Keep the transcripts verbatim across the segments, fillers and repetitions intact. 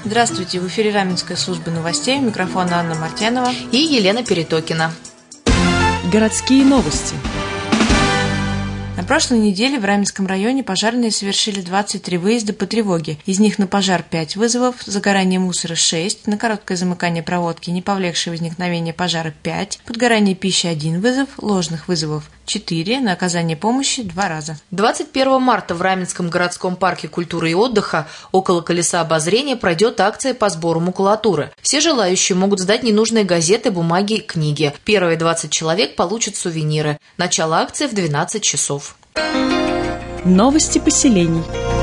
Здравствуйте, в эфире Раменская служба новостей, у микрофона Анна Мартьянова и Елена Перетокина. Городские новости. На прошлой неделе в Раменском районе пожарные совершили двадцать три выезда по тревоге. Из них на пожар пять вызовов, загорание мусора шесть, на короткое замыкание проводки, не повлекшее возникновение пожара пять, подгорание пищи один вызов, ложных вызовов четыре, на оказание помощи два раза. двадцать первого марта в Раменском городском парке культуры и отдыха около колеса обозрения пройдет акция по сбору макулатуры. Все желающие могут сдать ненужные газеты, бумаги, книги. Первые двадцать человек получат сувениры. Начало акции в двенадцать часов. Новости поселений.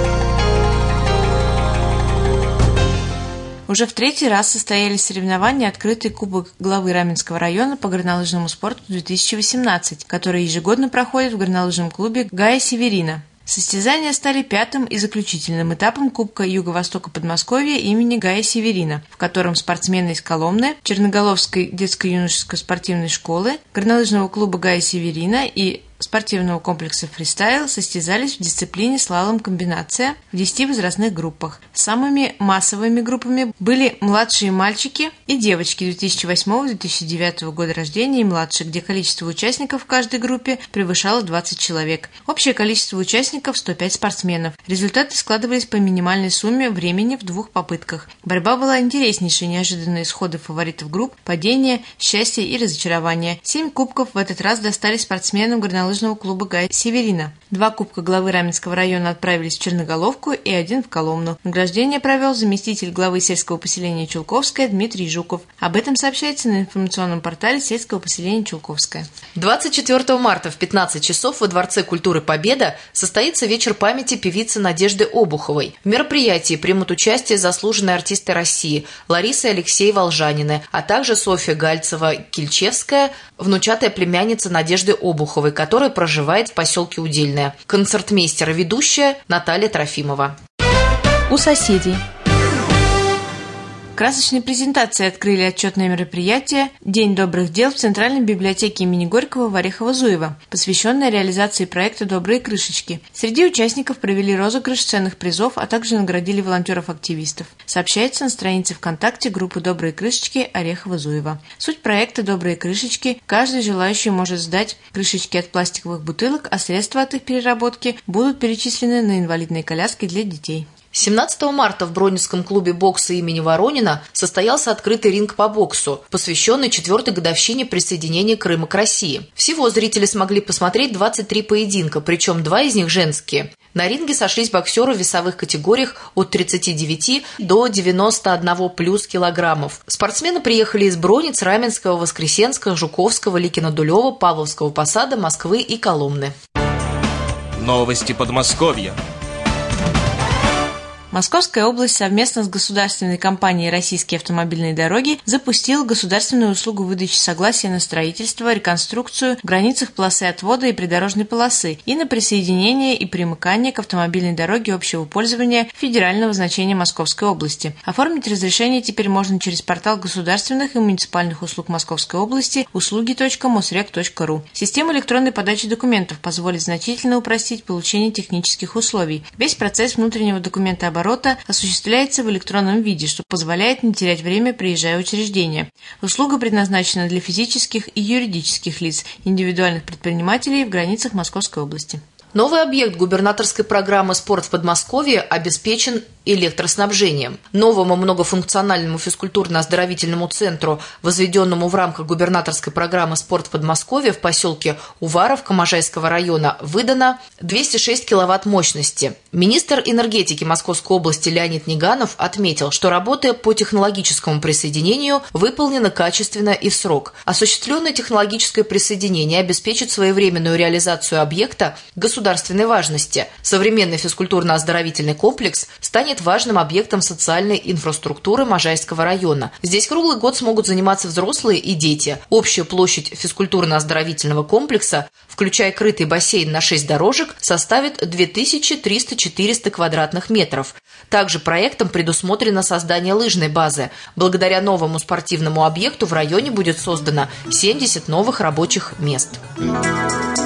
Уже в третий раз состоялись соревнования «Открытый кубок главы Раменского района по горнолыжному спорту две тысячи восемнадцать», которые ежегодно проходят в горнолыжном клубе Гая Северина. Состязания стали пятым и заключительным этапом Кубка Юго-Востока Подмосковья имени Гая Северина, в котором спортсмены из Коломны, Черноголовской детско-юношеской спортивной школы, горнолыжного клуба Гая Северина и спортивного комплекса «Фристайл» состязались в дисциплине слалом-комбинация в десяти возрастных группах. Самыми массовыми группами были младшие мальчики и девочки две тысячи восьмого — две тысячи девятого года рождения и младше, где количество участников в каждой группе превышало двадцать человек. Общее количество участников – сто пять спортсменов. Результаты складывались по минимальной сумме времени в двух попытках. Борьба была интереснейшей, неожиданные исходы фаворитов групп, падение, счастье и разочарование. Семь кубков в этот раз достались спортсменам горнолыжного клуба Гая Северина. Два кубка главы Раменского района отправились в Черноголовку и один в Коломну. Награждение провел заместитель главы сельского поселения Чулковское Дмитрий Жуков. Об этом сообщается на информационном портале сельского поселения Чулковское. двадцать четвёртого марта в пятнадцать часов во Дворце культуры «Победа» состоится вечер памяти певицы Надежды Обуховой. В мероприятии примут участие заслуженные артисты России Лариса и Алексей Волжанины, а также Софья Гальцева-Кильчевская, внучатая племянница Надежды Обуховой, которая проживает в поселке Удельное. Концертмейстер и ведущая Наталья Трофимова. У соседей. Красочной презентацией открыли отчетное мероприятие «День добрых дел» в Центральной библиотеке имени Горького в Орехово-Зуево, посвященное реализации проекта «Добрые крышечки». Среди участников провели розыгрыш ценных призов, а также наградили волонтеров-активистов. Сообщается на странице ВКонтакте группы «Добрые крышечки» Орехово-Зуево. Суть проекта «Добрые крышечки» – каждый желающий может сдать крышечки от пластиковых бутылок, а средства от их переработки будут перечислены на инвалидные коляски для детей. семнадцатого марта в Бронницком клубе бокса имени Воронина состоялся открытый ринг по боксу, посвященный четвертой годовщине присоединения Крыма к России. Всего зрители смогли посмотреть двадцать три поединка, причем два из них женские. На ринге сошлись боксеры в весовых категориях от тридцати девяти до девяноста одного плюс килограммов. Спортсмены приехали из Бронниц, Раменского, Воскресенска, Жуковского, Ликино-Дулева, Павловского посада, Москвы и Коломны. Новости Подмосковья. Московская область совместно с государственной компанией «Российские автомобильные дороги» запустила государственную услугу выдачи согласия на строительство, реконструкцию в границах полосы отвода и придорожной полосы и на присоединение и примыкание к автомобильной дороге общего пользования федерального значения Московской области. Оформить разрешение теперь можно через портал государственных и муниципальных услуг Московской области услуги точка мосрек точка ру. Система электронной подачи документов позволит значительно упростить получение технических условий. Весь процесс внутреннего документооборота осуществляется в электронном виде, что позволяет не терять время, приезжая в учреждение. Услуга предназначена для физических и юридических лиц, индивидуальных предпринимателей в границах Московской области. Новый объект губернаторской программы «Спорт в Подмосковье» обеспечен электроснабжением. Новому многофункциональному физкультурно-оздоровительному центру, возведенному в рамках губернаторской программы «Спорт в Подмосковье» в поселке Уваровка Можайского района, выдано двести шесть киловатт мощности. Министр энергетики Московской области Леонид Неганов отметил, что работы по технологическому присоединению выполнены качественно и в срок. Осуществленное технологическое присоединение обеспечит своевременную реализацию объекта государственной важности. Современный физкультурно-оздоровительный комплекс станет важным объектом социальной инфраструктуры Можайского района. Здесь круглый год смогут заниматься взрослые и дети. Общая площадь физкультурно-оздоровительного комплекса, включая крытый бассейн на шесть дорожек, составит две тысячи триста - четыреста квадратных метров. Также проектом предусмотрено создание лыжной базы. Благодаря новому спортивному объекту в районе будет создано семьдесят новых рабочих мест.